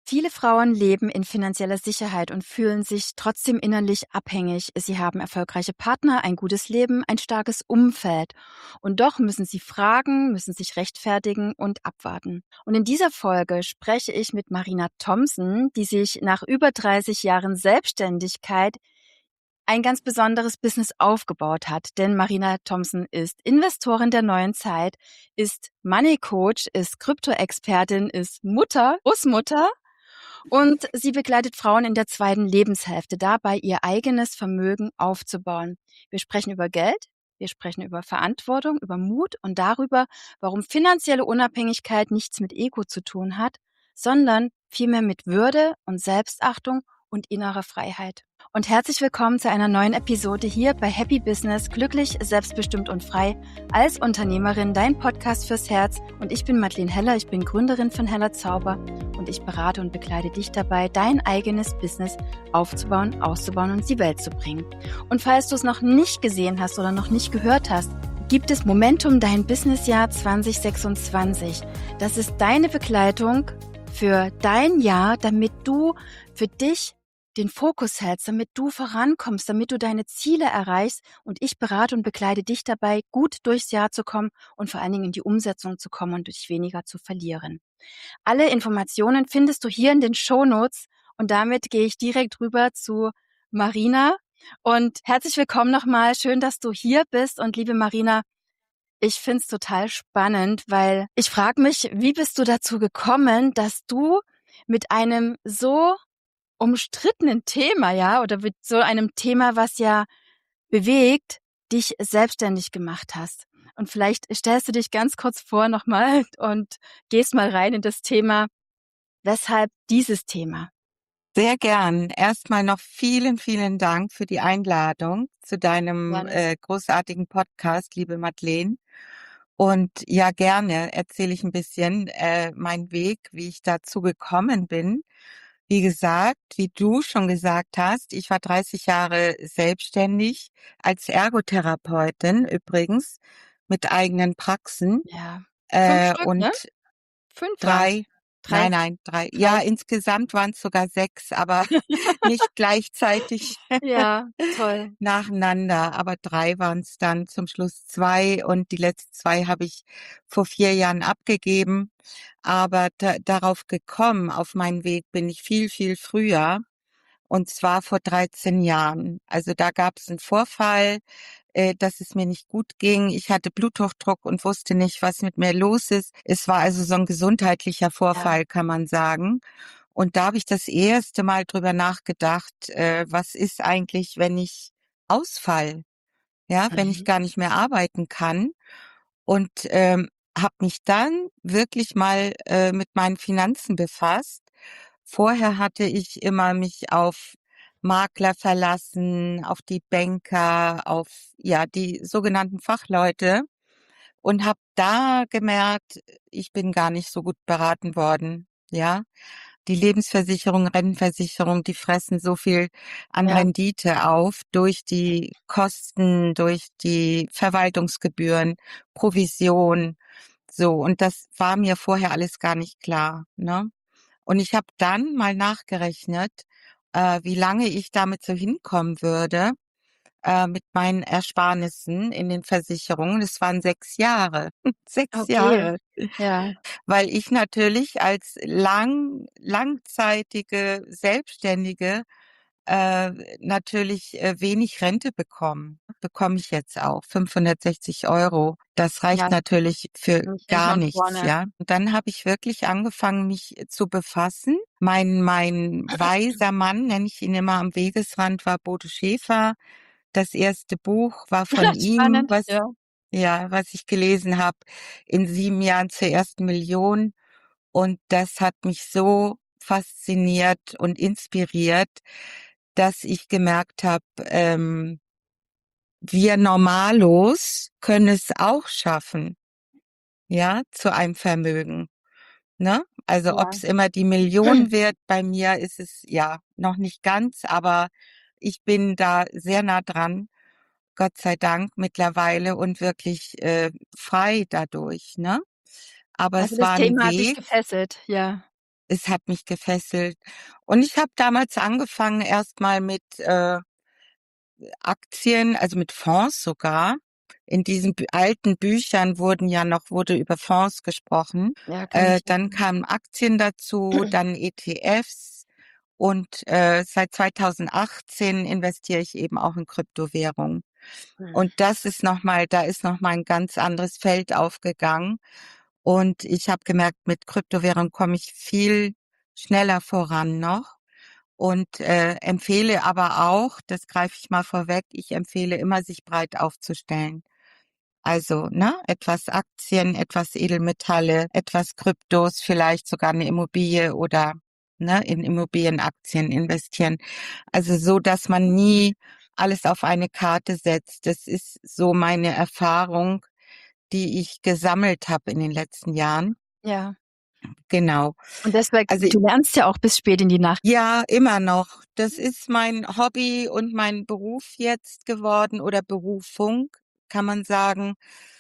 Viele Frauen leben in finanzieller Sicherheit und fühlen sich trotzdem innerlich abhängig. Sie haben erfolgreiche Partner, ein gutes Leben, ein starkes Umfeld. Und doch müssen sie fragen, müssen sich rechtfertigen und abwarten. Und in dieser Folge spreche ich mit Marina Thompson, die sich nach über 30 Jahren Selbstständigkeit ein ganz besonderes Business aufgebaut hat. Denn Marina Thompson ist Investorin der neuen Zeit, ist Money Coach, ist Krypto-Expertin, ist Mutter, Großmutter und sie begleitet Frauen in der zweiten Lebenshälfte dabei, ihr eigenes Vermögen aufzubauen. Wir sprechen über Geld, wir sprechen über Verantwortung, über Mut und darüber, warum finanzielle Unabhängigkeit nichts mit Ego zu tun hat, sondern vielmehr mit Würde und Selbstachtung und innerer Freiheit. Und herzlich willkommen zu einer neuen Episode hier bei Happy Business, glücklich, selbstbestimmt und frei als Unternehmerin, dein Podcast fürs Herz. Und ich bin Madeleine Heller, ich bin Gründerin von Heller Zauber und ich berate und begleite dich dabei, dein eigenes Business aufzubauen, auszubauen und in die Welt zu bringen. Und falls du es noch nicht gesehen hast oder noch nicht gehört hast, gibt es Momentum, dein Businessjahr 2026. Das ist deine Begleitung für dein Jahr, damit du für dich den Fokus hältst, damit du vorankommst, damit du deine Ziele erreichst und ich berate und begleite dich dabei, gut durchs Jahr zu kommen und vor allen Dingen in die Umsetzung zu kommen und dich weniger zu verlieren. Alle Informationen findest du hier in den Shownotes und damit gehe ich direkt rüber zu Marina und herzlich willkommen nochmal. Schön, dass du hier bist und liebe Marina, ich finde es total spannend, weil ich frage mich, wie bist du dazu gekommen, dass du mit einem so umstrittenen Thema, ja, oder mit so einem Thema, was ja bewegt, dich selbstständig gemacht hast. Und vielleicht stellst du dich ganz kurz vor nochmal und gehst mal rein in das Thema, weshalb dieses Thema? Sehr gern. Erstmal noch vielen, vielen Dank für die Einladung zu deinem Gerne. großartigen Podcast, liebe Madeleine. Und ja, gerne erzähle ich ein bisschen meinen Weg, wie ich dazu gekommen bin. Wie gesagt, wie du schon gesagt hast, ich war 30 Jahre selbstständig als Ergotherapeutin übrigens mit eigenen Praxen Ja. 5 Stück, und ne? 5 waren's. 3, 3, nein, nein, 3. Ja, 3. insgesamt waren es sogar 6, aber nicht gleichzeitig Ja, toll. nacheinander. Aber 3 waren es dann zum Schluss 2 und die letzten 2 habe ich vor 4 Jahren abgegeben. Aber darauf gekommen, auf meinen Weg bin ich viel, viel früher. Und zwar vor 13 Jahren. Also da gab es einen Vorfall, dass es mir nicht gut ging. Ich hatte Bluthochdruck und wusste nicht, was mit mir los ist. Es war also so ein gesundheitlicher Ja. Vorfall, kann man sagen. Und da habe ich das erste Mal drüber nachgedacht, was ist eigentlich, wenn ich ausfall, ja, wenn ich Mhm. gar nicht mehr arbeiten kann. Und habe mich dann wirklich mal mit meinen Finanzen befasst. Vorher hatte ich immer mich auf Makler verlassen, auf die Banker, auf ja die sogenannten Fachleute und habe da gemerkt, ich bin gar nicht so gut beraten worden. Ja, die Lebensversicherung, Rentenversicherung, die fressen so viel an Ja. Rendite auf durch die Kosten, durch die Verwaltungsgebühren, Provision. So, und das war mir vorher alles gar nicht klar, ne? Und ich habe dann mal nachgerechnet, wie lange ich damit so hinkommen würde, mit meinen Ersparnissen in den Versicherungen. Das waren 6 Jahre. 6 Okay. Jahre. Ja. Weil ich natürlich als langzeitige Selbstständige natürlich wenig Rente bekomme ich jetzt auch, 560 €. Das reicht Ja, natürlich für nicht hinten gar und nichts, vorne. ja. Und dann habe ich wirklich angefangen, mich zu befassen. Mein weiser Mann, nenne ich ihn immer, am Wegesrand war Bodo Schäfer. Das erste Buch war von ihm, Spannend, ja. was ich gelesen habe, in 7 Jahren zur ersten Million. Und das hat mich so fasziniert und inspiriert, dass ich gemerkt habe, wir Normalos können es auch schaffen, ja, zu einem Vermögen, ne? Also Ja. ob's immer die Million wird, bei mir ist es ja noch nicht ganz, aber ich bin da sehr nah dran, Gott sei Dank mittlerweile und wirklich frei dadurch, ne? Aber Also, es das war 'n Thema hat dich Weg. gefesselt, ja. Es hat mich gefesselt. Und ich habe damals angefangen erst mal mit Aktien, also mit Fonds sogar. In diesen alten Büchern wurde über Fonds gesprochen. Ja, kann mich Dann erinnern. kamen Aktien dazu, dann ETFs und seit 2018 investiere ich eben auch in Kryptowährungen. Und da ist noch mal ein ganz anderes Feld aufgegangen. Und ich habe gemerkt, mit Kryptowährung komme ich viel schneller voran noch und empfehle aber auch, das greife ich mal vorweg, ich empfehle immer, sich breit aufzustellen. Also, ne, etwas Aktien, etwas Edelmetalle, etwas Kryptos, vielleicht sogar eine Immobilie oder ne, in Immobilienaktien investieren. Also so, dass man nie alles auf eine Karte setzt. Das ist so meine Erfahrung, die ich gesammelt habe in den letzten Jahren. Ja. Genau. Und deswegen, Also du lernst ja auch bis spät in die Nacht. ja, immer noch. Das ist mein Hobby und mein Beruf jetzt geworden oder Berufung, kann man sagen,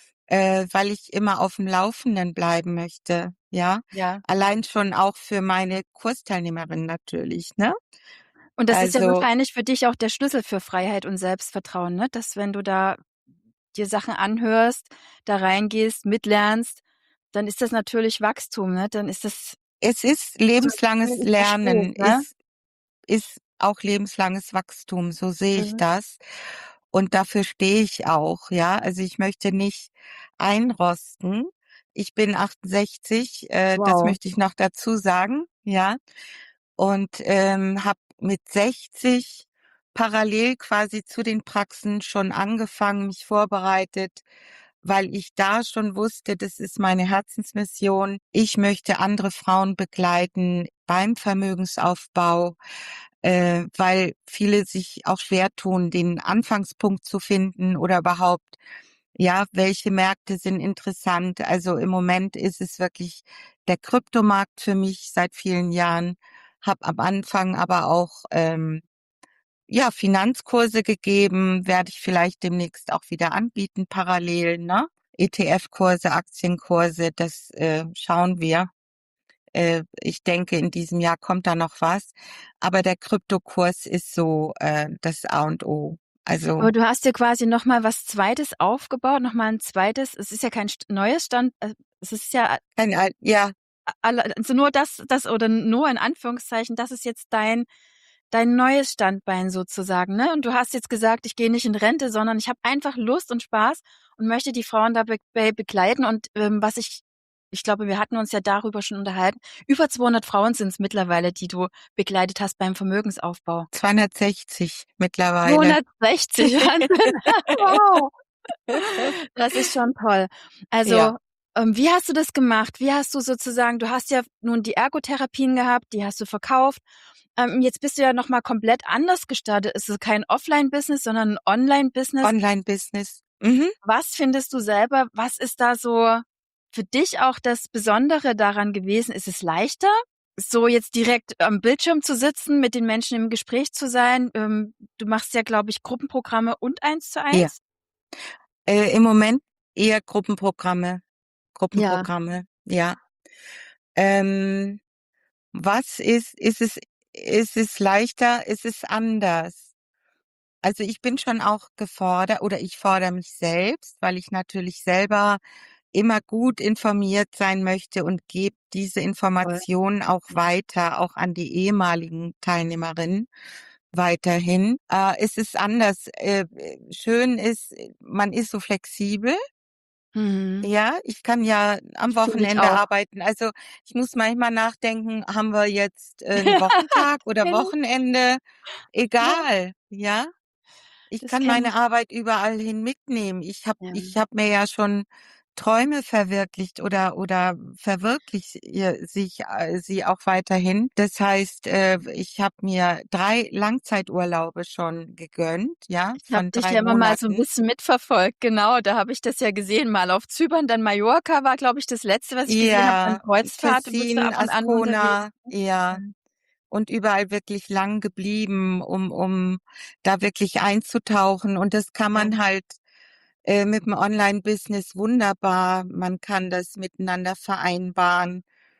weil ich immer auf dem Laufenden bleiben möchte, ja. Ja. Allein schon auch für meine Kursteilnehmerinnen natürlich, ne? Und das ist ja Also, wahrscheinlich für dich auch der Schlüssel für Freiheit und Selbstvertrauen, ne? Dass wenn du da dir Sachen anhörst, da reingehst, mitlernst, dann ist das natürlich Wachstum, ne? Dann ist das es ist so 'n Gefühl, lebenslanges ich verstehe Lernen, es, ne? ist auch lebenslanges Wachstum, so sehe ich Mhm. das. Und dafür stehe ich auch, ja. Also, ich möchte nicht einrosten. Ich bin 68, das Wow. möchte ich noch dazu sagen, ja. Und, habe mit 60 parallel quasi zu den Praxen schon angefangen, mich vorbereitet, weil ich da schon wusste, das ist meine Herzensmission. Ich möchte andere Frauen begleiten beim Vermögensaufbau, weil viele sich auch schwer tun, den Anfangspunkt zu finden oder überhaupt, ja, welche Märkte sind interessant. Also im Moment ist es wirklich der Kryptomarkt für mich seit vielen Jahren. Habe am Anfang aber auch ja, Finanzkurse gegeben, werde ich vielleicht demnächst auch wieder anbieten parallel, ne? ETF-Kurse, Aktienkurse, das schauen wir. Ich denke, in diesem Jahr kommt da noch was. Aber der Kryptokurs ist so das A und O. Also Aber du hast dir quasi noch mal was Zweites aufgebaut, noch mal 'n zweites, es ist ja kein neues es ist ja ja, also nur das oder nur in Anführungszeichen, das ist jetzt dein neues Standbein sozusagen, ne? Und du hast jetzt gesagt: „Ich gehe nicht in Rente, sondern ich habe einfach Lust und Spaß und möchte die Frauen dabei begleiten.“ Und, was ich glaube, wir hatten uns ja darüber schon unterhalten. Über 200 Frauen sind es mittlerweile, die du begleitet hast beim Vermögensaufbau. 260 mittlerweile. 260, Wahnsinn. Wow. Das ist schon toll. Ja, Also, wie hast du das gemacht? Wie hast du sozusagen du hast ja nun die Ergotherapien gehabt, die hast du verkauft. Jetzt bist du ja noch mal komplett anders gestartet. Es ist kein Offline-Business, sondern 'n Online-Business. Online-Business. Mhm. Was findest du selber, was ist da so für dich auch das Besondere daran gewesen? Ist es leichter, so jetzt direkt am Bildschirm zu sitzen, mit den Menschen im Gespräch zu sein? Du machst ja, glaube ich, Gruppenprogramme und Ja. Eins-zu-eins? Im Moment eher Gruppenprogramme. Ja, Gruppenprogramme, ja. Ähm, was ist es leichter? Ist es anders? Also, ich bin schon auch gefordert oder ich fordere mich selbst, weil ich natürlich selber immer gut informiert sein möchte und gebe diese toll. Informationen auch weiter, auch an die ehemaligen Teilnehmerinnen weiterhin. Es ist anders. Schön ist, man ist so flexibel. Mhm. Ja, ich kann ja am Finde ich Wochenende auch. arbeiten. Also, ich muss manchmal nachdenken, haben wir jetzt, 'n Wochentag oder Kenne ich. Wochenende? Ja, Egal, ja? Ich das kann kenne meine ich. Arbeit überall hin mitnehmen. Ja. Ich habe mir ja schon Träume verwirklicht oder verwirkliche sie auch weiterhin. Das heißt, ich habe mir 3 Langzeiturlaube schon gegönnt, ja, Ich habe von dich 3 ja immer mal so 'n Monaten. bisschen mitverfolgt, genau, da habe ich das ja gesehen, mal auf Zypern, dann Mallorca war, glaube ich, das Letzte, was ich gesehen habe, dann Ja, Kreuzfahrt. Du bist ja Tessin, ab und an unterwegs, Ascona, ne? ja. Mhm. Und überall wirklich lang geblieben, um da wirklich einzutauchen. Und das kann Ja. man halt, mit dem Online-Business wunderbar. Man kann das miteinander vereinbaren.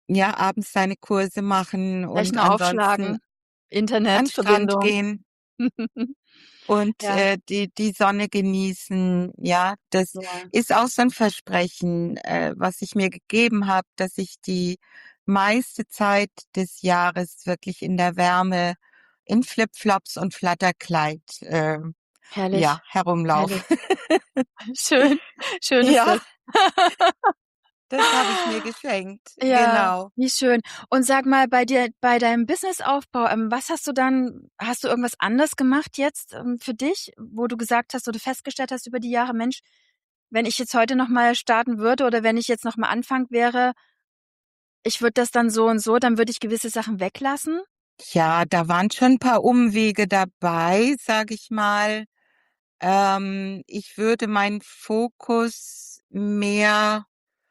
ja, abends seine Kurse machen und Rechner ansonsten aufschlagen, an 'n Strand Internetverbindung. gehen und, Ja, die Sonne genießen. Ja, das ja, ist auch so 'n Versprechen, was ich mir gegeben habe, dass ich die meiste Zeit des Jahres wirklich in der Wärme in Flipflops und Flatterkleid, ja, herrlich, herumlaufe. herrlich. Schön, schön ist Ja, das. das habe ich mir geschenkt, Ja, genau. wie schön. Und sag mal, bei deinem Businessaufbau, was hast du irgendwas anders gemacht jetzt, für dich, wo du gesagt hast oder festgestellt hast über die Jahre: „Mensch, wenn ich jetzt heute noch mal starten würde oder wenn ich jetzt noch mal Anfang wäre, ich würde das dann so und so, dann würde ich gewisse Sachen weglassen?“ Ja, da waren schon 'n paar Umwege dabei, sage ich mal. Ich würde meinen Fokus mehr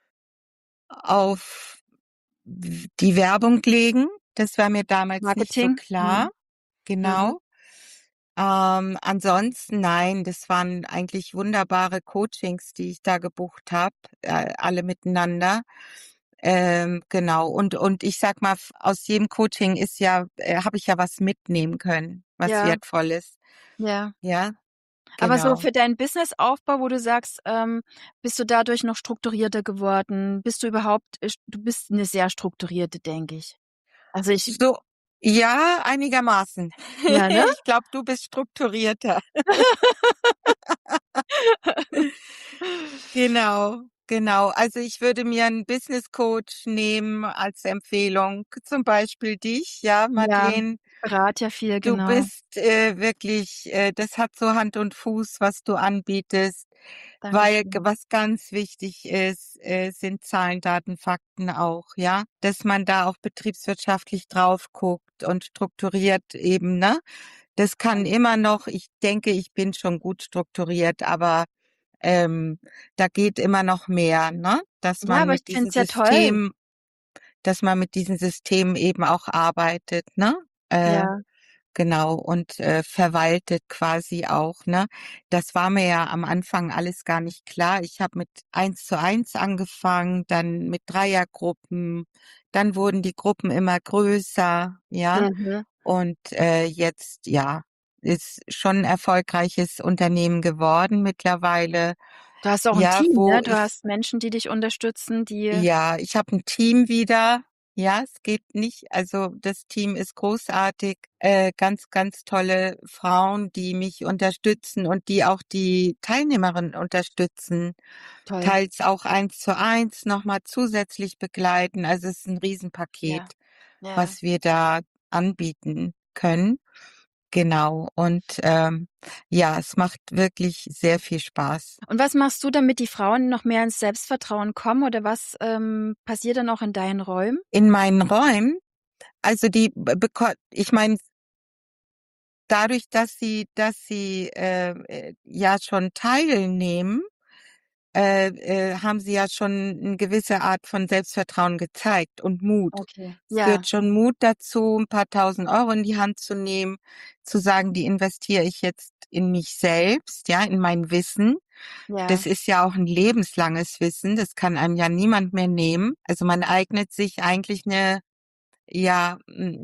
auf die Werbung legen. Das war mir damals nicht so Marketing? klar, Mhm. Mhm. genau. Ansonsten nein, das waren eigentlich wunderbare Coachings, die ich da gebucht habe, alle miteinander. Genau. Und ich sage mal, aus jedem Coaching ist ja habe ich ja was mitnehmen können, was Ja, Wertvolles. ja. Ja, Aber so genau. für deinen Businessaufbau, wo du sagst, bist du dadurch noch strukturierter geworden? Bist du überhaupt du bist 'ne sehr strukturierte, denke ich. Also, ich So, ja, einigermaßen. ja, ne? Ich glaube, du bist strukturierter. Genau, genau. Also, ich würde mir 'n Business Coach nehmen als Empfehlung, zum Beispiel dich, ja, Ja, Madeleine. ich berate ja viel, Du genau. bist, wirklich das hat so Hand und Fuß, was du anbietest, weil g Dankeschön. was ganz wichtig ist, sind Zahlen, Daten, Fakten auch, ja? Dass man da auch betriebswirtschaftlich drauf guckt und strukturiert eben, ne? Das kann Ja. immer noch ich denke, ich bin schon gut strukturiert, aber, da geht immer noch mehr, ne? Ja, aber ich finde es ja toll. Dass man mit diesen Systemen eben auch arbeitet, ne? Äh Ja, Genau, und, verwaltet quasi auch, ne? Das war mir ja am Anfang alles gar nicht klar. Ich habe mit 1:1 angefangen, dann mit Dreiergruppen, dann wurden die Gruppen immer größer, ja? mhm. Und, jetzt, ja, ist schon 'n erfolgreiches Unternehmen geworden mittlerweile, Du hast auch 'n ja, Team, wo ne? Du ich hast Menschen, die dich unterstützen, die ja, ich habe 'n Team wieder. Ja, es geht nicht also, das Team ist großartig, ganz, ganz tolle Frauen, die mich unterstützen und die auch die Teilnehmerinnen unterstützen, toll. teils auch 1:1 noch mal zusätzlich begleiten. Also, es ist 'n Ja, Riesenpaket, ja. was wir da anbieten können. Genau und, ja, es macht wirklich sehr viel Spaß. Und was machst du, damit die Frauen noch mehr ins Selbstvertrauen kommen oder was, passiert dann auch in deinen Räumen? In meinen Räumen also, die be beko ich meine dadurch, dass sie, ja schon teilnehmen, haben sie ja schon 'ne gewisse Art von Selbstvertrauen gezeigt und Mut. Okay. Es Ja, gehört schon Mut dazu, 'n paar Tausend Euro in die Hand zu nehmen, zu sagen: „Die investiere ich jetzt in mich selbst, ja, in mein Wissen.“ ja, Das ist ja auch 'n lebenslanges Wissen, das kann einem ja niemand mehr nehmen. Also, man eignet sich eigentlich 'ne ja,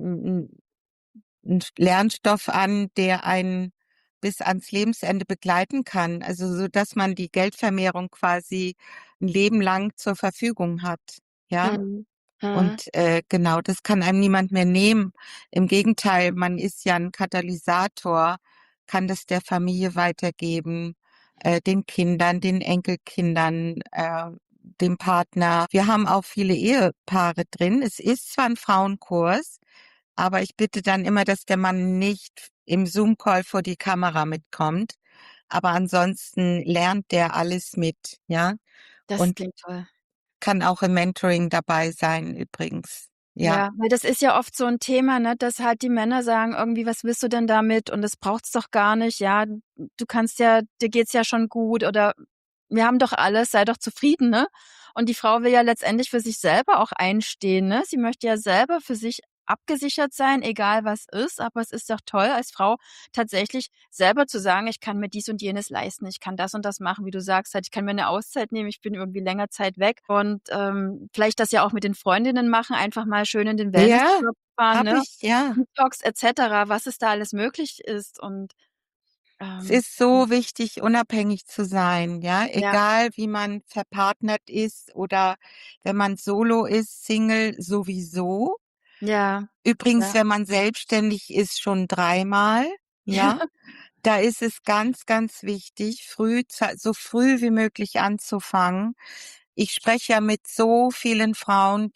'n Lernstoff an, der einen bis ans Lebensende begleiten kann, also so, dass man die Geldvermehrung quasi 'n Leben lang zur Verfügung hat, ja? mhm, mhm, Und, genau, das kann einem niemand mehr nehmen. Im Gegenteil, man ist ja 'n Katalysator, kann das der Familie weitergeben, den Kindern, den Enkelkindern, dem Partner. Wir haben auch viele Ehepaare drin. Es ist zwar 'n Frauenkurs, aber ich bitte dann immer, dass der Mann nicht im Zoom-Call vor die Kamera mitkommt, aber ansonsten lernt der alles mit, ja? das Und klingt toll. kann auch im Mentoring dabei sein übrigens. Ja, Ja, weil das ist ja oft so 'n Thema, ne, dass halt die Männer sagen irgendwie: „Was willst du denn damit? Und das braucht's doch gar nicht, ja. Du kannst ja dir geht's ja schon gut oder wir haben doch alles, sei doch zufrieden“, ne? Und die Frau will ja letztendlich für sich selber auch einstehen, ne? Sie möchte ja selber für sich abgesichert sein, egal was ist, aber es ist doch toll, als Frau tatsächlich selber zu sagen: „Ich kann mir dies und jenes leisten. Ich kann das und das machen“, wie du sagst halt, ich kann mir 'ne Auszeit nehmen, ich bin irgendwie länger Zeit weg und, vielleicht das ja auch mit den Freundinnen machen, einfach mal schön in den Ja, Wellnessurlaub fahren, habe ne? ich, ja. Detox et cetera, was es da alles möglich ist und, Es ist ja. so wichtig, unabhängig zu sein, ja, Ja, egal wie man verpartnert ist oder wenn man solo ist, Single sowieso. ja, Übrigens, ja, wenn man selbstständig ist, schon dreimal, ja. Da ist es ganz, ganz wichtig, so früh wie möglich anzufangen. Ich spreche ja mit so vielen Frauen,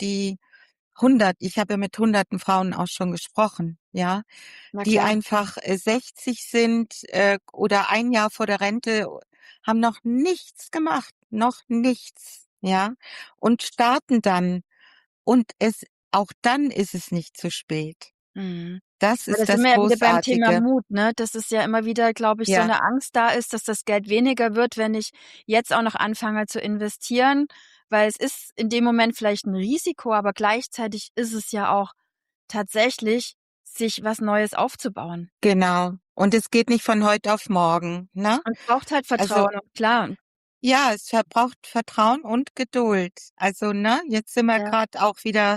ich habe ja mit hunderten Frauen auch schon gesprochen, ja, na die klar. einfach 60 sind, oder ein Jahr vor der Rente, haben noch nichts gemacht, noch nichts, ja, und starten dann. Und auch dann ist es nicht zu spät. Mhm. Das Ja, da ist sind das wir ja wieder beim Thema Großartige. Mut, ne? Dass es ja immer wieder, glaube ich, so Ja, 'ne Angst da ist, dass das Geld weniger wird, wenn ich jetzt auch noch anfange zu investieren, weil es ist in dem Moment vielleicht 'n Risiko, aber gleichzeitig ist es ja auch tatsächlich, sich was Neues aufzubauen. genau. Und es geht nicht von heute auf morgen, ne? Und es braucht halt Also, Vertrauen und klar. ja, es verbraucht Vertrauen und Geduld. Also, ne, jetzt sind wir Ja, grad auch wieder,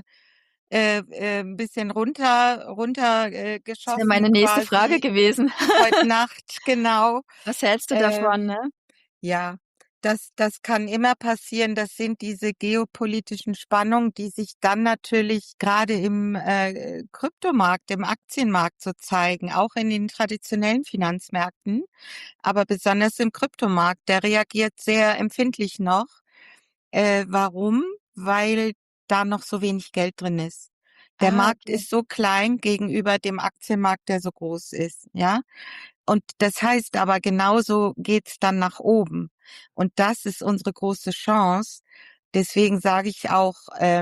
'n bisschen runter das wäre meine geschossen nächste Frage quasi gewesen. heute Nacht, genau. Was hältst du davon, Ähm ne? Ja, das kann immer passieren. Das sind diese geopolitischen Spannungen, die sich dann natürlich grade im, Kryptomarkt, im Aktienmarkt so zeigen, auch in den traditionellen Finanzmärkten, aber besonders im Kryptomarkt. Der reagiert sehr empfindlich noch. Warum? Weil da noch so wenig Geld drin ist. Der Ah, Markt okay. ist so klein gegenüber dem Aktienmarkt, der so groß ist, ja? Und das heißt aber, genauso geht's dann nach oben. Und das ist unsere große Chance. Deswegen sage ich auch,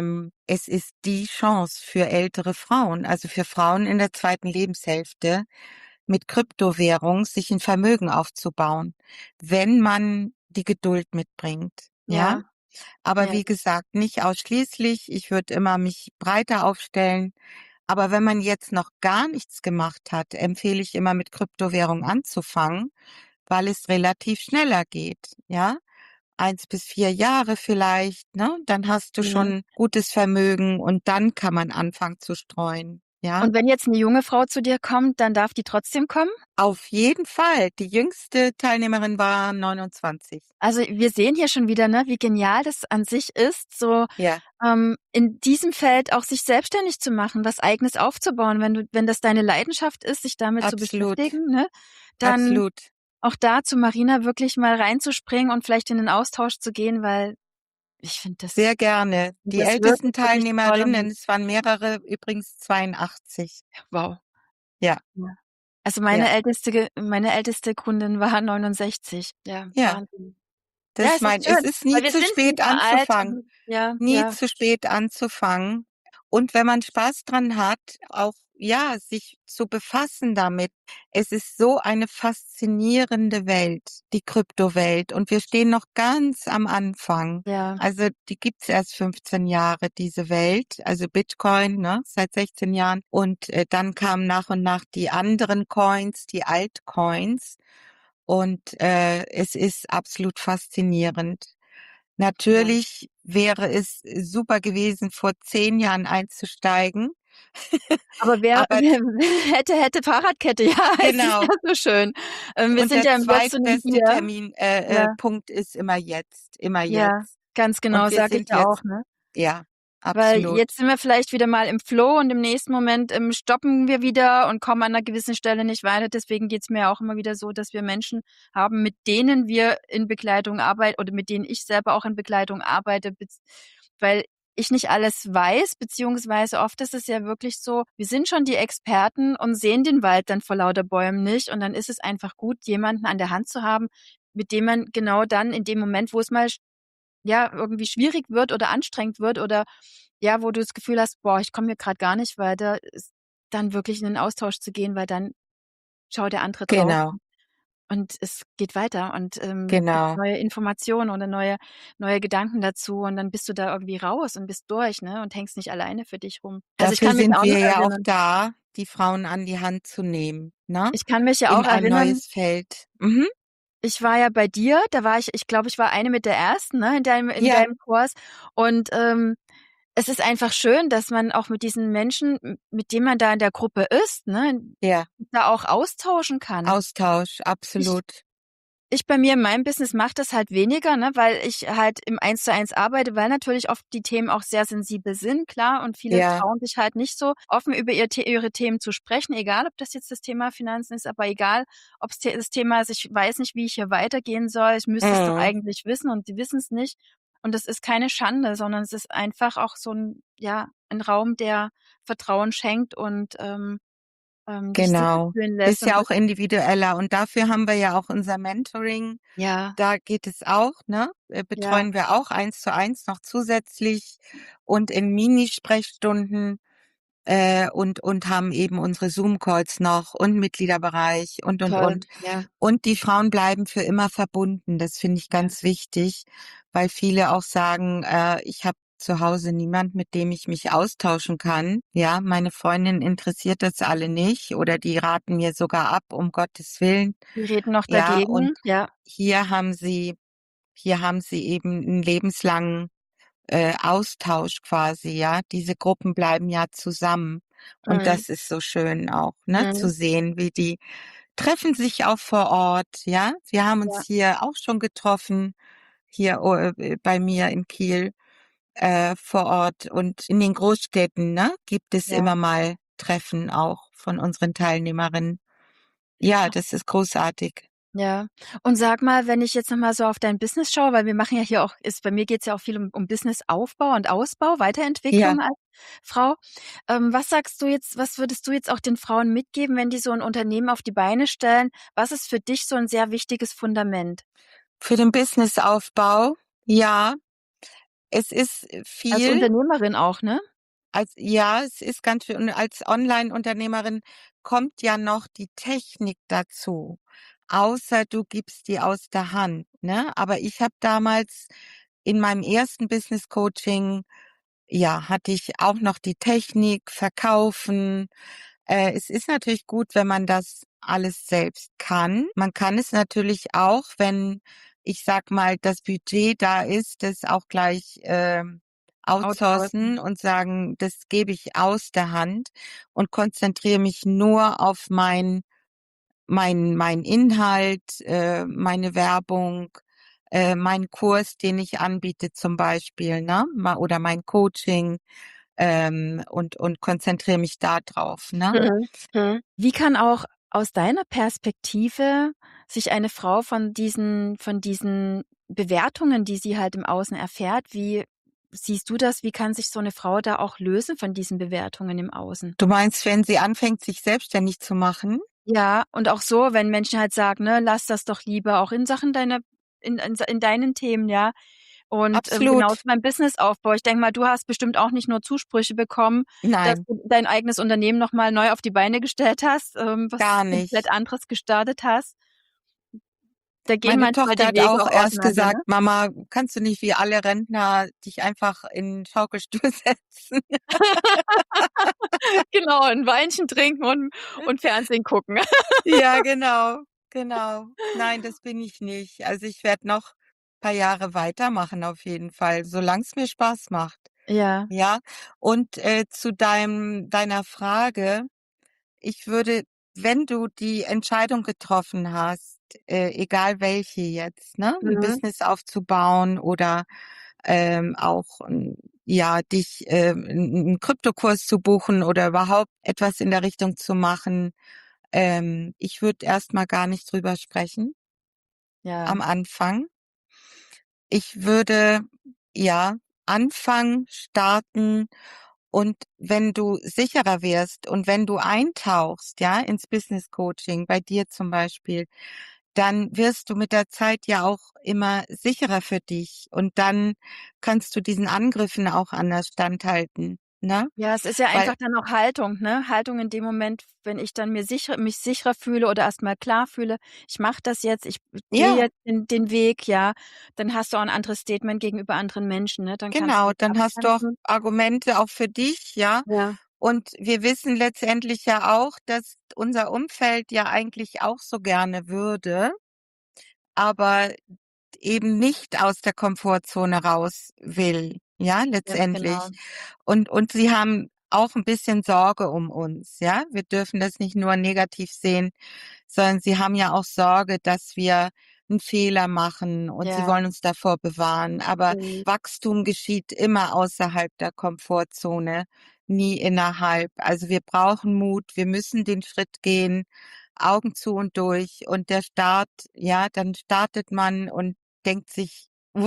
es ist die Chance für ältere Frauen, also für Frauen in der zweiten Lebenshälfte, mit Kryptowährung sich ein Vermögen aufzubauen, wenn man die Geduld mitbringt, ja? Ja, Aber ja, wie gesagt, nicht ausschließlich. Ich würde immer mich breiter aufstellen. Aber wenn man jetzt noch gar nichts gemacht hat, empfehle ich immer mit Kryptowährung anzufangen, weil es relativ schneller geht, ja? 1 bis 4 Jahre vielleicht, ne? Dann hast du ja. schon gutes Vermögen und dann kann man anfangen zu streuen, ja? Und wenn jetzt 'ne junge Frau zu dir kommt, dann darf die trotzdem kommen? Auf jeden Fall. Die jüngste Teilnehmerin war 29. Also, wir sehen hier schon wieder, ne, wie genial das an sich ist, so, Ja, in diesem Feld auch sich selbstständig zu machen, was Eigenes aufzubauen. Wenn das deine Leidenschaft ist, sich damit zu absolut, beschäftigen, ne, dann absolut. auch da zu Marina wirklich mal reinzuspringen und vielleicht in den Austausch zu gehen, weil ich finde Sehr gerne. Die das ältesten wirklich, wirklich toll und Teilnehmerinnen, es waren mehrere, übrigens 82. wow. Ja, Ja. Also, ja, meine älteste Kundin war 69. Ja, ja. Wahnsinn. Ja, Das es ist meine, es schön, ist weil nie wir zu sind spät super alt anzufangen. und ja, Nie ja, zu spät anzufangen. Und wenn man Spaß dran hat, auch, ja, sich zu befassen damit. Es ist so eine faszinierende Welt, die Kryptowelt. Und wir stehen noch ganz am Anfang. ja. Also die gibt's erst 15 Jahre, diese Welt, also Bitcoin, ne, seit 16 Jahren. Und dann kamen nach und nach die anderen Coins, die Altcoins. Und es ist absolut faszinierend. Ja. Natürlich wäre es super gewesen, vor 10 Jahren einzusteigen, Aber wer aber hätte Fahrradkette, ja, es ist ja genau. so schön. Wir Und sind der ja im Jetzt und im zweitbeste Hier. Ja, Punkt ist immer jetzt, immer ja, jetzt. ganz genau, Und wir sage ich sind ja jetzt, auch, ne? ja, Weil absolut. jetzt sind wir vielleicht wieder mal im Flow und im nächsten Moment, stoppen wir wieder und kommen an 'ner gewissen Stelle nicht weiter. Deswegen geht's mir ja auch immer wieder so, dass wir Menschen haben, mit denen wir in Begleitung arbeiten oder mit denen ich selber auch in Begleitung arbeite, weil ich nicht alles weiß, beziehungsweise oft ist es ja wirklich so, wir sind schon die Experten und sehen den Wald dann vor lauter Bäumen nicht und dann ist es einfach gut, jemanden an der Hand zu haben, mit dem man genau dann in dem Moment, wo es mal ja, irgendwie schwierig wird oder anstrengend wird oder ja, wo du das Gefühl hast: „Boah, ich komme hier grad gar nicht weiter“, ist dann wirklich in den Austausch zu gehen, weil dann schaut der andere drauf. Genau. und es geht weiter und, gibt Genau. neue Informationen oder neue Gedanken dazu und dann bist du da irgendwie raus und bist durch, ne, und hängst nicht alleine für dich rum. Also, ich Dafür kann mich sind auch noch wir ja auch erinnern da, die Frauen an die Hand zu nehmen, ne, ich kann mich ja auch in ein erinnern, neues Feld. Mhm. ich war ja bei dir, da war ich glaube, ich war eine mit der Ersten, ne, in Ja, deinem Kurs und, es ist einfach schön, dass man auch mit diesen Menschen, mit denen man da in der Gruppe ist, ne, ja, da auch austauschen kann. Austausch, Ich absolut. Ich bei mir in meinem Business mache das halt weniger, ne, weil ich halt im Eins-zu-eins arbeite, weil natürlich oft die Themen auch sehr sensibel sind, klar, und viele Ja, trauen sich halt nicht so offen über ihre Themen zu sprechen, egal ob das jetzt das Thema Finanzen ist, aber egal, ob's das Thema ist: „Ich weiß nicht, wie ich hier weitergehen soll. Ich müsste es doch mhm, eigentlich wissen und die wissen's nicht.“ Und das ist keine Schande, sondern es ist einfach auch so 'n ja, 'n Raum, der Vertrauen schenkt und, dich sicher genau. fühlen lässt Ist und ja das auch individueller und dafür haben wir ja auch unser Mentoring. ja, Da geht es auch, ne? ja, Betreuen wir auch 1:1 noch zusätzlich und in Minisprechstunden, und haben eben unsere Zoom-Calls noch und Mitgliederbereich und, toll, und. ja, Und die Frauen bleiben für immer verbunden. Das finde ich ja. ganz wichtig, weil viele auch sagen, ich habe zu Hause niemand, mit dem ich mich austauschen kann. Ja, meine Freundinnen interessiert das alle nicht oder die raten mir sogar ab, um Gottes Willen. Die reden noch Ja, und dagegen, ja. hier haben sie hier haben sie eben 'n lebenslangen, Austausch quasi, ja. Diese Gruppen bleiben ja zusammen und Mhm, das ist so schön auch, ne, zu mhm, sehen, wie die treffen sich auch vor Ort, ja. Wir haben uns ja, hier auch schon getroffen, hier, bei mir in Kiel, vor Ort und in den Großstädten, ne, gibt es ja, immer mal Treffen auch von unseren Teilnehmerinnen. Ja, das ist großartig. ja. Und sag mal, wenn ich jetzt noch mal so auf dein Business schaue, weil wir machen ja hier auch bei mir geht's ja auch viel um Businessaufbau und Ausbau, Ja. Weiterentwicklung als Frau. Was würdest du jetzt auch den Frauen mitgeben, wenn die so 'n Unternehmen auf die Beine stellen? Was ist für dich so 'n sehr wichtiges Fundament Für den Businessaufbau, ja, es ist als viel. Unternehmerin auch, ne? Ja, es ist ganz viel und als Online-Unternehmerin kommt ja noch die Technik dazu, außer du gibst die aus der Hand, ne? Aber ich habe damals in meinem ersten Business-Coaching, ja, hatte ich auch noch die Technik, Verkaufen. Es ist natürlich gut, wenn man das alles selbst kann. Man kann es natürlich auch, wenn, ich sage mal, das Budget da ist, das auch gleich, Outsourcen. outsourcen und sagen: „Das gebe ich aus der Hand und konzentriere mich nur auf mein Inhalt, meine Werbung, meinen Kurs, den ich anbiete zum Beispiel, ne, oder mein Coaching, und konzentriere mich da drauf, ne? Mhm, mhm. Wie kann auch aus deiner Perspektive sich eine Frau von diesen Bewertungen, die sie halt im Außen erfährt, wie siehst du das? Wie kann sich so 'ne Frau da auch lösen von diesen Bewertungen im Außen? Du meinst, wenn sie anfängt, sich selbstständig zu machen? Ja, und auch so, wenn Menschen halt sagen, ne: „Lass das doch lieber“, auch in Sachen deiner in deinen Themen, ja. Und, genauso Absolut. beim Businessaufbau. Ich denke mal, du hast bestimmt auch nicht nur Zusprüche bekommen, dass Nein, du dein eigenes Unternehmen noch mal neu auf die Beine gestellt hast, was gar komplett nicht. anderes gestartet hast. Da gehen Meine manchmal Tochter die hat Wege auch auch erst auseinander, ne? gesagt: „Mama, kannst du nicht wie alle Rentner dich einfach in 'n Schaukelstuhl setzen?“ Genau, 'n Weinchen trinken und Fernsehen gucken. Ja, genau, genau. Nein, das bin ich nicht. Also, ich werde noch paar Jahre weitermachen auf jeden Fall, solang's mir Spaß macht. Ja, Ja, und, zu deiner Frage, ich würde, wenn du die Entscheidung getroffen hast, egal welche jetzt, ne, 'n mhm, Business aufzubauen oder, auch, ja, dich, 'n Kryptokurs zu buchen oder überhaupt etwas in der Richtung zu machen, ich würde erst mal gar nicht drüber sprechen ja, am Anfang. Ich würde, ja, anfangen, starten und wenn du sicherer wirst und wenn du eintauchst, ja, ins Business Coaching, bei dir zum Beispiel, dann wirst du mit der Zeit ja auch immer sicherer für dich und dann kannst du diesen Angriffen auch anders standhalten, ne? Ja, es ist ja Weil einfach dann auch Haltung, ne? Haltung in dem Moment, wenn ich dann mich sicherer fühle oder erst mal klar fühle: „Ich mache das jetzt, ich gehe ja, jetzt den Weg“, ja, dann hast du auch 'n anderes Statement gegenüber anderen Menschen, ne? Dann kannst du genau, dich dann hast du auch abgrenzen. Argumente auch für dich, ja? Ja, Und wir wissen letztendlich ja auch, dass unser Umfeld ja eigentlich auch so gerne würde, aber eben nicht aus der Komfortzone raus will, ja, ganz letztendlich. genau. Und sie haben auch 'n bisschen Sorge um uns, ja? Wir dürfen das nicht nur negativ sehen, sondern sie haben ja auch Sorge, dass wir 'n Fehler machen und sie Ja, wollen uns davor bewahren. Aber mhm. Wachstum geschieht immer außerhalb der Komfortzone, nie innerhalb. Also, wir brauchen Mut, wir müssen den Schritt gehen, Augen zu und durch. Und der Start, ja, dann startet man und denkt sich: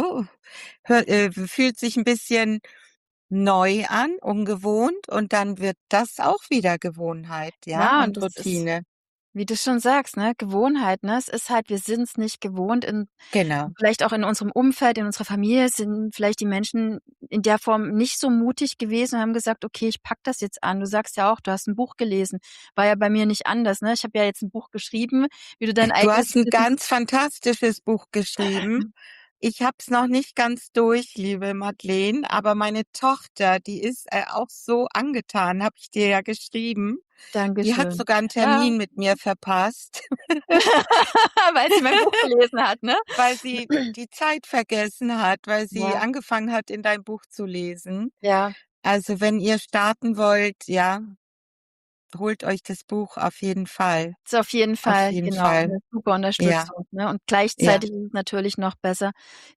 fühlt sich 'n bisschen neu an, ungewohnt und dann wird das auch wieder Gewohnheit, ja, Ja, und und das ist, Routine. wie du schon sagst, ne, Gewohnheit, ne? Es ist halt, wir sind's nicht gewohnt, in Genau. vielleicht auch in unserem Umfeld, in unserer Familie sind vielleicht die Menschen in der Form nicht so mutig gewesen und haben gesagt: „Okay, ich packe das jetzt an.“ Du sagst ja auch, du hast 'n Buch gelesen. War ja bei mir nicht anders, ne? Ich habe ja jetzt 'n Buch geschrieben, wie du dein Du eigenes hast 'n Business. ganz fantastisches Buch geschrieben. Ich habe es noch nicht ganz durch, liebe Madeleine, aber meine Tochter, die ist, auch so angetan, habe ich dir ja geschrieben. Die hat Dankeschön. sogar 'n Ja, Termin mit mir verpasst, weil sie mein Buch gelesen hat, ne? weil sie die Zeit vergessen hat, weil sie Ja, angefangen hat, in dein Buch zu lesen. ja. Also, wenn ihr starten wollt, ja, holt euch das Buch auf jeden Fall. Ist auf jeden Auf Fall, jeden genau, Fall. 'ne super Ja, Unterstützung, ne? Und ja. gleichzeitig ist es natürlich noch besser,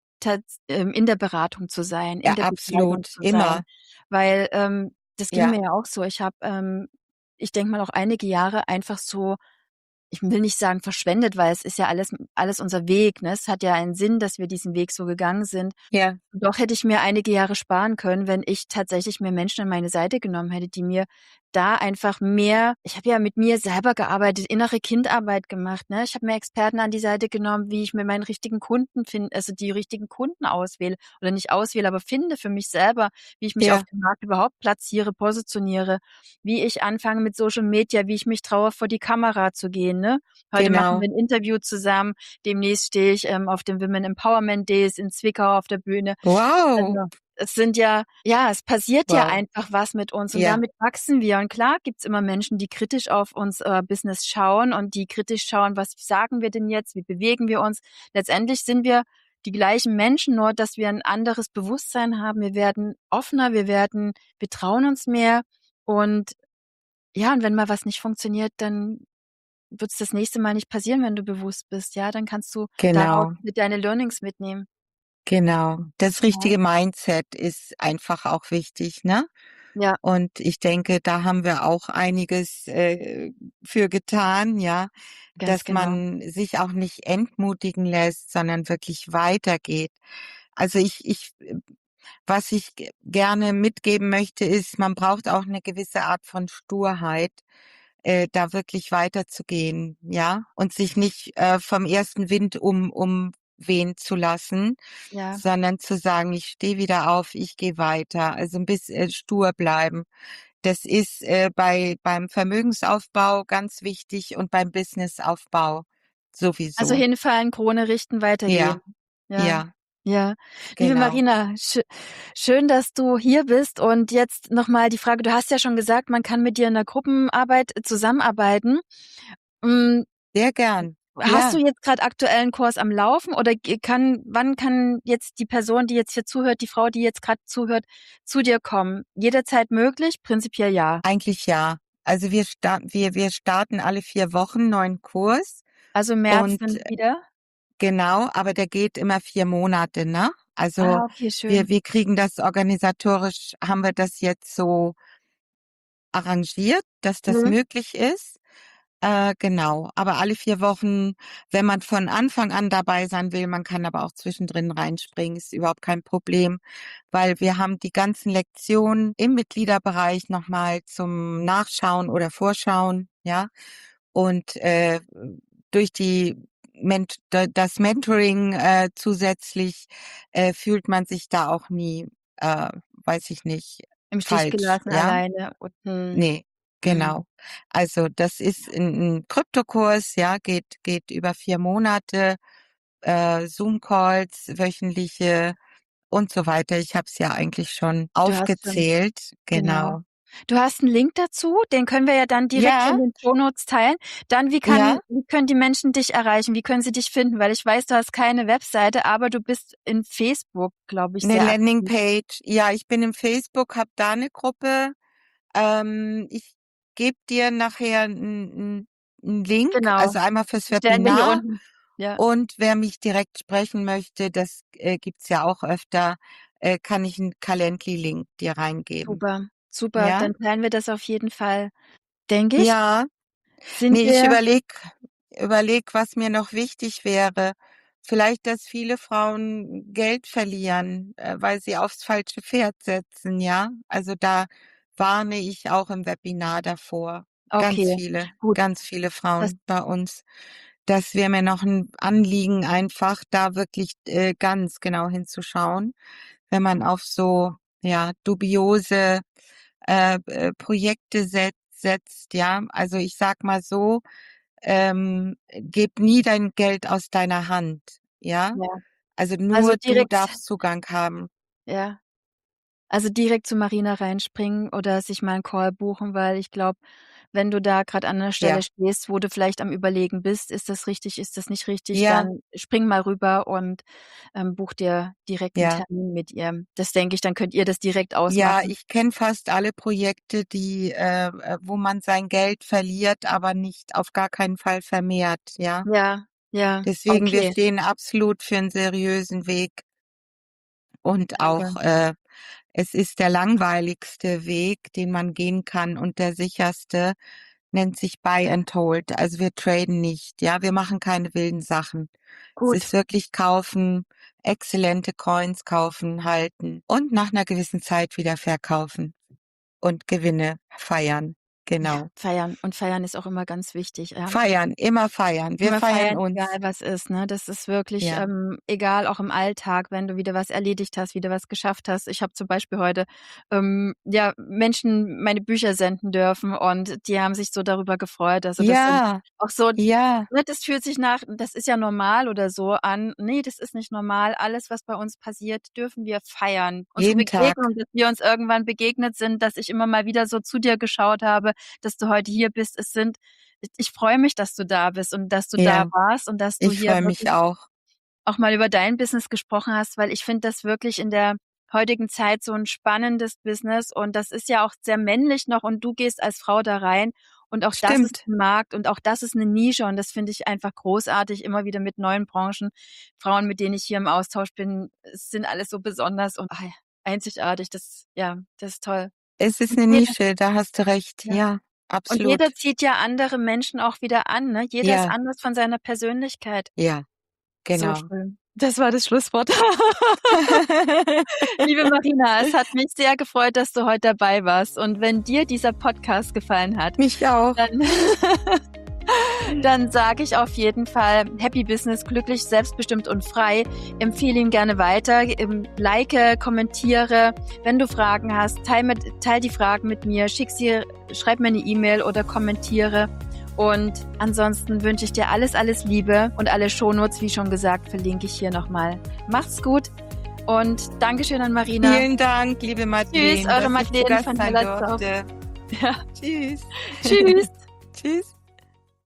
in der Beratung zu sein, Ja, in der Begleitung absolut, zu sein. immer. Weil, das ging Ja, mir ja auch so. Ich habe, ich denke mal, auch einige Jahre einfach so, ich will nicht sagen verschwendet, weil es ist ja alles unser Weg, ne? Es hat ja einen Sinn, dass wir diesen Weg so gegangen sind. ja, Doch hätte ich mir einige Jahre sparen können, wenn ich tatsächlich mehr Menschen an meine Seite genommen hätte, die mir da einfach mehr, ich habe ja mit mir selber gearbeitet, innere Kindarbeit gemacht, ne? Ich habe mir Experten an die Seite genommen, wie ich mir meinen richtigen Kunden finde, also die richtigen Kunden auswähle oder nicht auswähle, aber finde für mich selber, wie ich mich auf ja, dem Markt überhaupt platziere, positioniere, wie ich anfange mit Social Media, wie ich mich traue, vor die Kamera zu gehen, ne? Heute machen genau. wir 'n Interview zusammen. Demnächst stehe ich, auf den Women Empowerment Days in Zwickau auf der Bühne. Wow, Also, es sind ja, es passiert ja wow. einfach was mit uns und Ja, damit wachsen wir. Und klar gibt's immer Menschen, die kritisch auf unser Business schauen und die kritisch schauen: „Was sagen wir denn jetzt? Wie bewegen wir uns?“ Letztendlich sind wir die gleichen Menschen, nur dass wir 'n anderes Bewusstsein haben. Wir werden offener, wir trauen uns mehr und ja, und wenn mal was nicht funktioniert, dann wird's das nächste Mal nicht passieren, wenn du bewusst bist, ja? Dann kannst du daraus genau, deine Learnings mitnehmen. genau. Das Ja, richtige Mindset ist einfach auch wichtig, ne? ja, Und ich denke, da haben wir auch einiges, für getan, ja, ganz dass genau. man sich auch nicht entmutigen lässt, sondern wirklich weitergeht. Also, was ich gerne mitgeben möchte, ist, man braucht auch eine gewisse Art von Sturheit, da wirklich weiterzugehen, ja, und sich nicht, vom ersten Wind umwehen zu lassen, Ja. sondern zu sagen: „Ich stehe wieder auf, ich gehe weiter.“ Also, 'n bisschen stur bleiben. Das ist, beim Vermögensaufbau ganz wichtig und beim Businessaufbau Also sowieso. hinfallen, Krone richten, weitergehen. Ja, Ja, ja, ja. Liebe genau. Marina, schön, dass du hier bist und jetzt noch mal die Frage, du hast ja schon gesagt, man kann mit dir in der Gruppenarbeit zusammenarbeiten. Hm, Sehr gern. hast du Ja, jetzt grad aktuell 'n Kurs am Laufen oder wann kann jetzt die Person, die jetzt hier zuhört, die Frau, die jetzt grad zuhört, zu dir kommen? Jederzeit möglich? Prinzipiell ja. eigentlich ja. Also, wir starten alle 4 Wochen neuen Kurs Also im März und dann wieder? genau, aber der geht immer 4 Monate, ne? Also, Ah, okay, wir schön. wir kriegen das organisatorisch haben wir das jetzt so arrangiert, dass das Mhm. möglich ist. Genau, aber alle 4 Wochen, wenn man von Anfang an dabei sein will, man kann aber auch zwischendrin reinspringen, ist überhaupt kein Problem, weil wir haben die ganzen Lektionen im Mitgliederbereich noch mal zum Nachschauen oder Vorschauen, ja? Und, durch die das Mentoring, zusätzlich, fühlt man sich da auch nie, weiß ich nicht, Im Stich falsch, gelassen ja? alleine und Ne, mhm. genau. Also, das ist 'n Kryptokurs, ja, geht über 4 Monate, Zoom-Calls, wöchentliche und so weiter. Ich habe es ja eigentlich schon Du hast schon aufgezählt, genau. genau. Du hast 'n Link dazu, den können wir ja dann direkt hier Ja, in den Shownotes teilen. Dann ja, wie können die Menschen dich erreichen? Wie können sie dich finden? Weil ich weiß, du hast keine Webseite, aber du bist in Facebook, glaube ich, 'ne sehr aktiv. Landingpage. Ja, ich bin im Facebook, habe da 'ne Gruppe. Ich gebe dir nachher 'n Link, Genau. also einmal fürs Stellen wir hier Webinar. unten. Ja, Und wer mich direkt sprechen möchte, das, gibt's ja auch öfter, kann ich 'n Calendly-Link dir reingeben. super, super. Ja? Dann teilen wir das auf jeden Fall. Denke ich, Ja. sind Ne, ich wir überlege, was mir noch wichtig wäre. Vielleicht, dass viele Frauen Geld verlieren, weil sie aufs falsche Pferd setzen, ja? Also, da warne ich auch im Webinar davor. okay, gut. Ganz viele Das Frauen bei uns. Das wäre mir noch 'n Anliegen einfach, da wirklich, ganz genau hinzuschauen, wenn man auf so, ja, dubiose, Projekte setzt, ja? Also, ich sage mal so, gib nie dein Geld aus deiner Hand, ja? ja, Also, also nur du direkt darfst Zugang haben. ja. Also, direkt zu Marina reinspringen oder sich mal 'n Call buchen, weil ich glaube, wenn du da grad an 'ner Stelle Ja, stehst, wo du vielleicht am Überlegen bist: „Ist das richtig, ist das nicht richtig?“, ja, dann spring mal rüber und, buch dir direkt 'n ja. Termin mit ihr. Das denke ich, dann könnt ihr das direkt Ja, ausmachen. ich kenne fast alle Projekte, die, wo man sein Geld verliert, aber nicht auf gar keinen Fall vermehrt, ja? Ja, ja, Deswegen, wir okay, stehen absolut für 'n seriösen Weg und super. auch, es ist der langweiligste Weg, den man gehen kann und der sicherste, nennt sich Buy and Hold. Also, wir traden nicht, ja? Wir machen keine wilden Sachen. Es Gut. ist wirklich kaufen, exzellente Coins kaufen, halten und nach 'ner gewissen Zeit wieder verkaufen und Gewinne feiern. Ja, Genau. feiern. Und feiern ist auch immer ganz wichtig, ja. Feiern, immer feiern. Wir Immer feiern feiern, uns. egal was ist, ne? Das ist wirklich, Ja. egal, auch im Alltag, wenn du wieder was erledigt hast, wieder was geschafft hast. Ich habe zum Beispiel heute, ja, Menschen meine Bücher senden dürfen und die haben sich so darüber gefreut. Also, das sind Ja, auch so ja, ne, das fühlt sich nach das ist ja normal oder so an. Ne, das ist nicht normal. Alles, was bei uns passiert, dürfen wir feiern. Unsere jeden Tag. Begegnung, dass wir uns irgendwann begegnet sind, dass ich immer mal wieder so zu dir geschaut habe, dass du heute hier bist. Ich freue mich, dass du da bist und dass du da Ja, warst und dass du ich hier freue mich wirklich auch. auch mal über dein Business gesprochen hast, weil ich finde das wirklich in der heutigen Zeit so 'n spannendes Business und das ist ja auch sehr männlich noch und du gehst als Frau da rein und auch das ist Stimmt. 'n Markt und auch das ist 'ne Nische und das finde ich einfach großartig, immer wieder mit neuen Branchen. Frauen, mit denen ich hier im Austausch bin, es sind alles so besonders und, einzigartig. Das ja, das ist toll. Es ist Und 'ne jeder Nische, da hast du recht. ja. Ja, Und jeder absolut. zieht ja andere Menschen auch wieder an, ne? Jeder ist Ja, anders von seiner Persönlichkeit. ja, So genau. schön. Das war das Schlusswort. Liebe Marina, es hat mich sehr gefreut, dass du heute dabei warst. Und wenn dir dieser Podcast gefallen hat, Mich auch. dann dann sage ich auf jeden Fall Happy Business, glücklich, selbstbestimmt und frei. Empfehle ihn gerne weiter, like, kommentiere. Wenn du Fragen hast, teil die Fragen mit mir, schreib mir eine E-Mail oder kommentiere. Und ansonsten wünsche ich dir alles, alles Liebe und alle Shownotes, wie schon gesagt, verlinke ich hier nochmal. Macht's gut und Dankeschön an Marina. Vielen Dank, liebe Tschüss, Madeleine, eure dass ich zu Madeleine Gast von sein Hellertsdorf. durfte. Ja, Tschüss. tschüss. Tschüss.